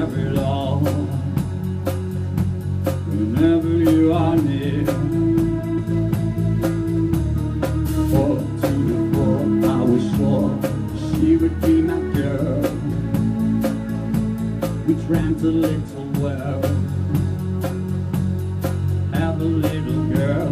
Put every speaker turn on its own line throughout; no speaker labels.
have it all. Whenever you are near, 4 to the 4, I was sure she would be my girl. We dreamt a little world, have a little girl.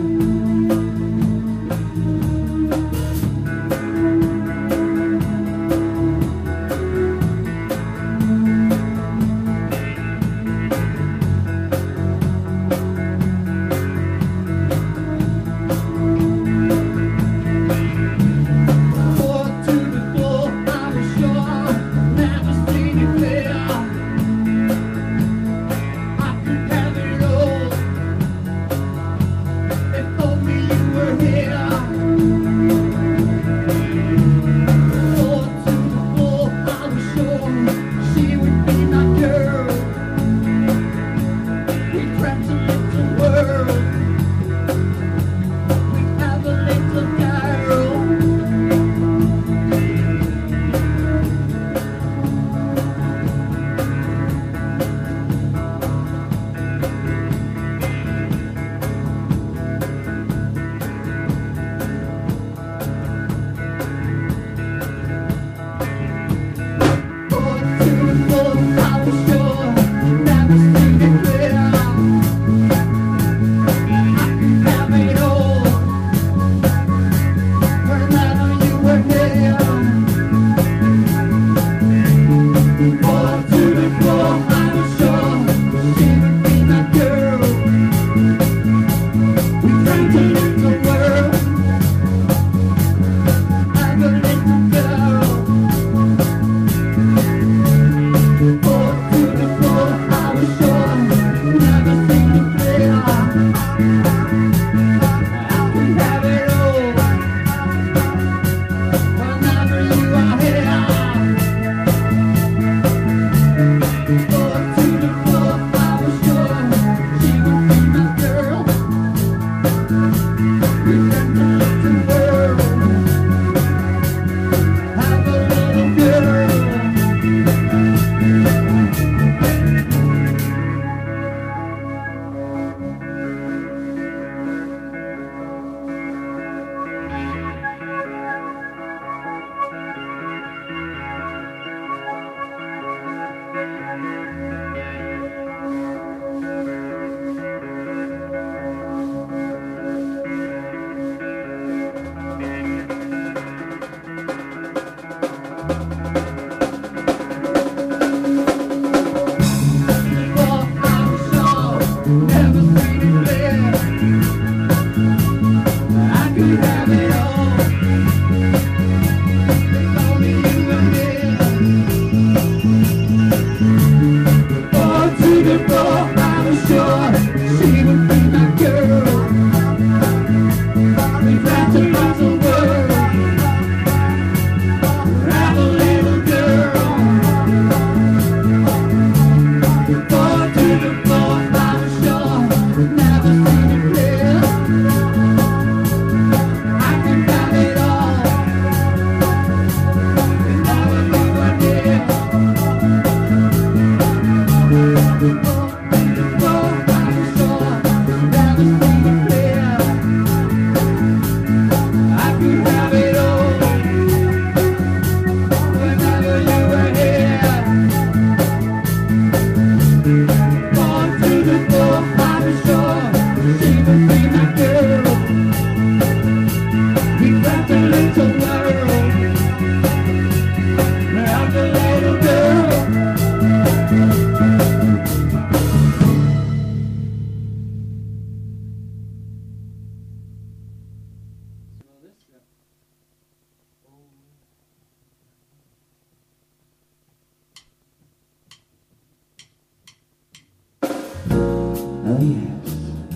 Oh yes,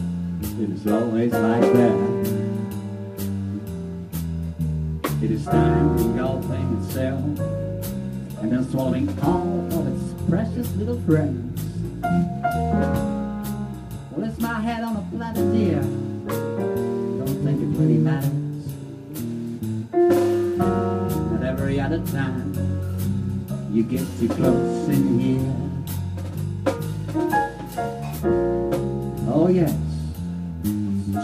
it is always like that. It is time engulfing itself and then swallowing all of its precious little friends. Well, it's my head on a planet, dear. Don't think it really matters. At every other time you get too close in here,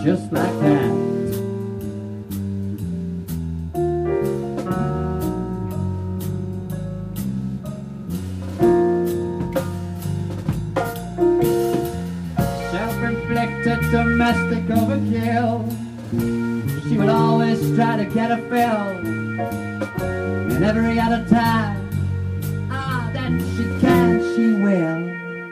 just like that. Self-inflicted domestic overkill. She would always try to get a fill. And every other time that she can, she will.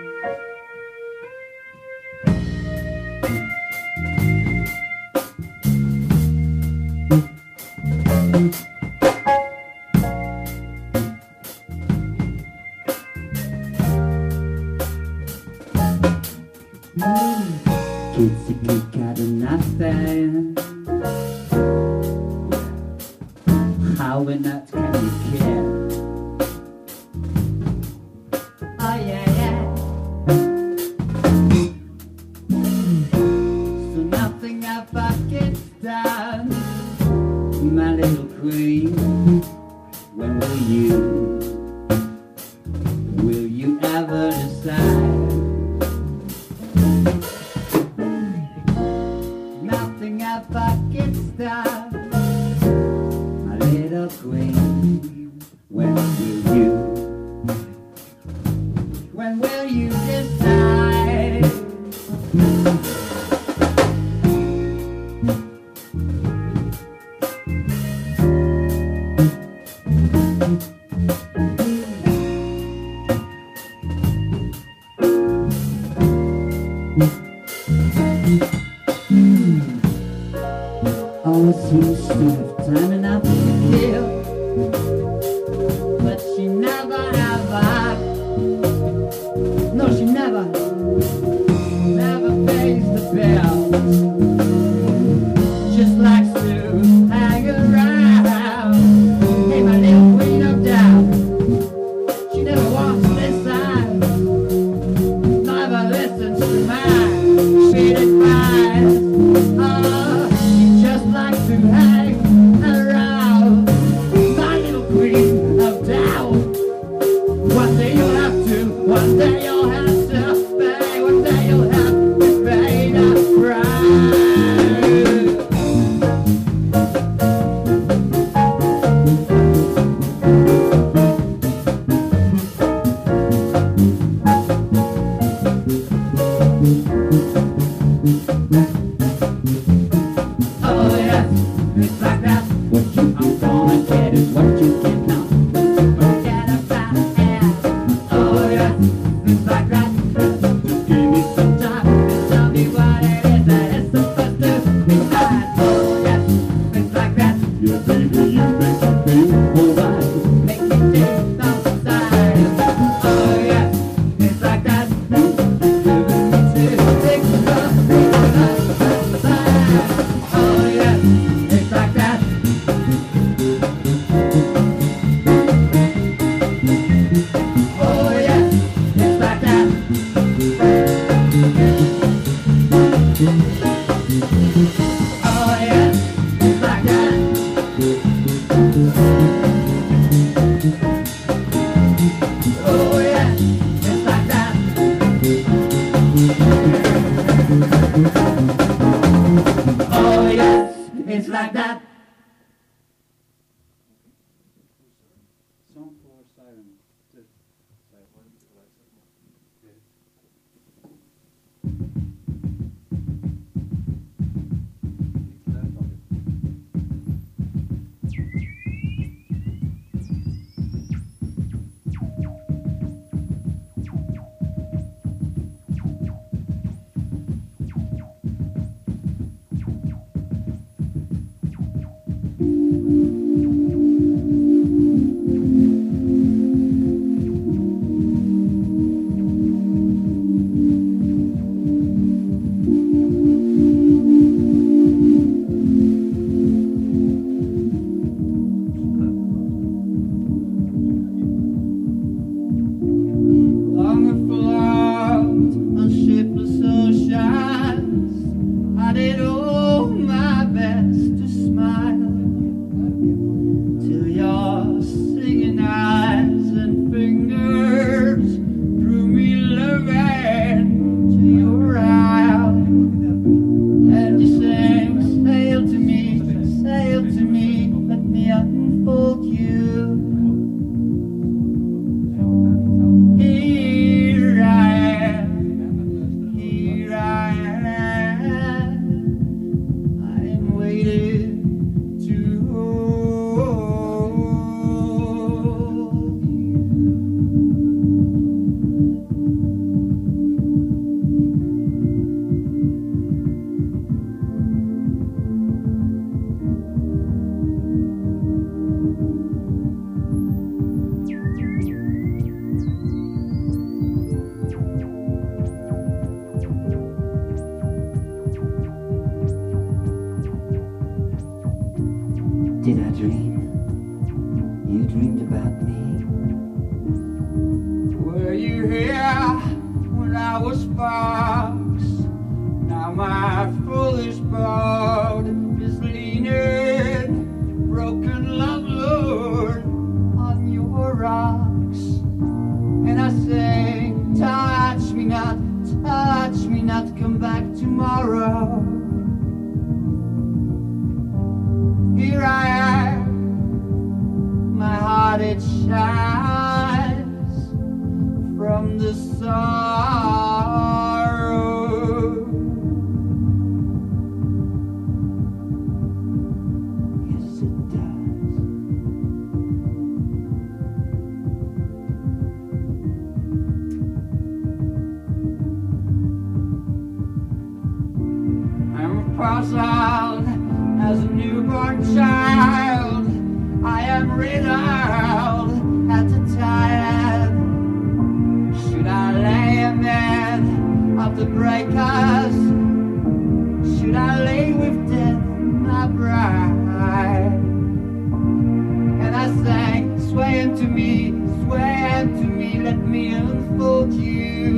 Kids, you kick out of nothing. How and not can you care? Oh yeah, yeah. So nothing ever gets done, my little queen. When will you ever decide? Nothing ever gets done, my little queen. When will you decide? Always seems to have time enough to kill, but she never ever, no, she never pays the bills. Just likes to hang around. Hey, my little queen of doubt, she never walks this side, never listens to mine. She advises, she just likes to hang around. My little queen of doubt. One day you'll have to, one day you'll have to pay, one day you'll have to pay the price. Oh yes, it's like that. What you are gonna get is what you get now. Forget about it. Oh yes, it's like that. Just give me some time and tell me what it is that it's supposed to be done. Oh yes, it's like that. Yeah, baby, you make me feel alright. Make me feel outside. Oh yes, it's like that. Giving me to take the oh yes, it's like that. Oh yes, it's like that. Oh yes, it's like that. Oh yes, it's like that. Oh yes, it's like that.
Song for Siren. dream? You dreamed about me.
Were you here when I was sparks? Now my foolish boat is leaning, broken love lord, on your rocks. And I say, touch me not, come back tomorrow. Here I am, my heart it shines from the sorrow.
Yes, it does.
I'm puzzled as a newborn child. I am riddled at the time. Should I lay him in of the breakers? Should I lay with death, my bride? And I sang, sway unto me, let me unfold you.